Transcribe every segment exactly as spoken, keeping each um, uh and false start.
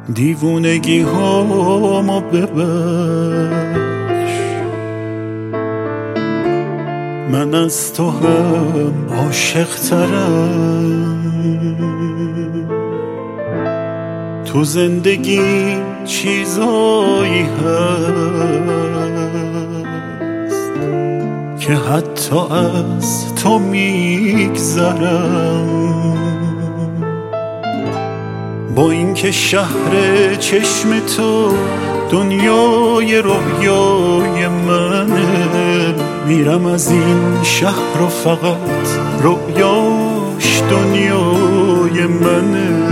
دیوونگی هامو ببخش، من از تو هم عاشق ترم. تو زندگی چیزایی هست که حتی از تو میگذرم. با اینکه شهر چشم تو دنیای رویای منه، میرم از این شهر و فقط رویاش دنیای منه.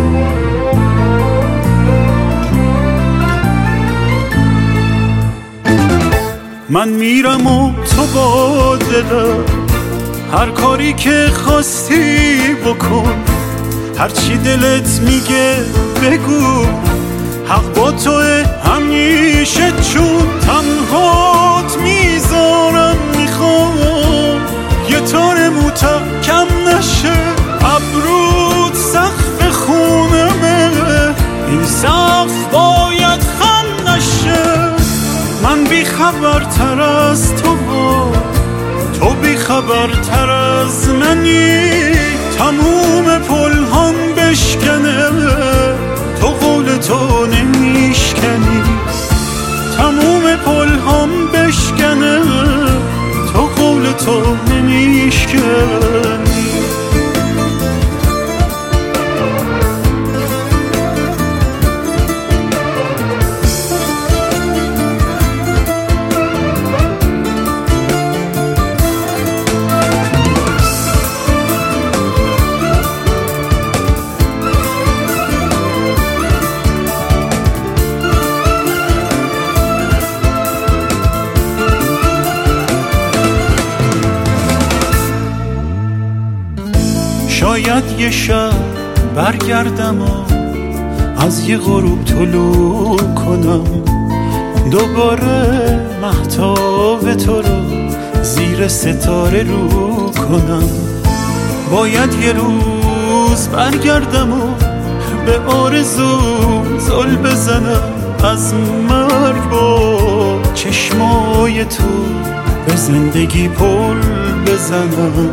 من میرم و تو با دلم هر کاری که خواستی بکن، هرچی دلت میگه بگو، حق با توه همیشه، چون تنهات میذارم. میخوام یه تار موتم کم نشه، ابرود سقف خونمه، این سقف باید خم نشه. من بی خبرتر از تو با تو بی خبرتر از منی، تموم پل هم بشکنه تو قول تو نمیشکنی، تموم پل هم بشکنه تو قول تو نمیشکنی. شاید یه شب برگردم و از یه غروب طلوع کنم، دوباره مهتاب تو رو زیر ستاره رو کنم. باید یه روز برگردم و به آرزو زل بزنم، از مرگ با چشمای تو به زندگی پل بزنم.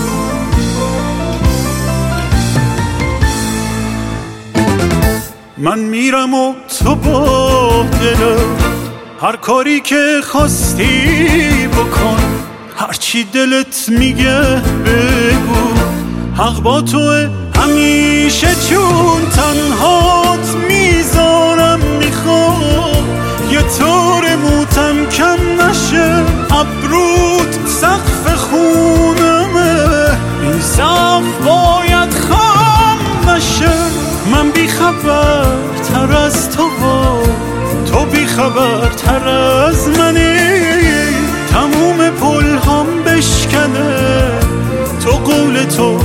من میرم و تو با دلم هر کاری که خواستی بکن، هرچی دلت میگه بگو، حق با توه همیشه، چون تنهات میذارم. میخوام یه طور موتم کم نشه، ابرود سقف خونمه، این سقف باید خم نشه. من بی خبرتر از تو و تو بی خبرتر از منی، تموم پل هم بشکنه تو قول تو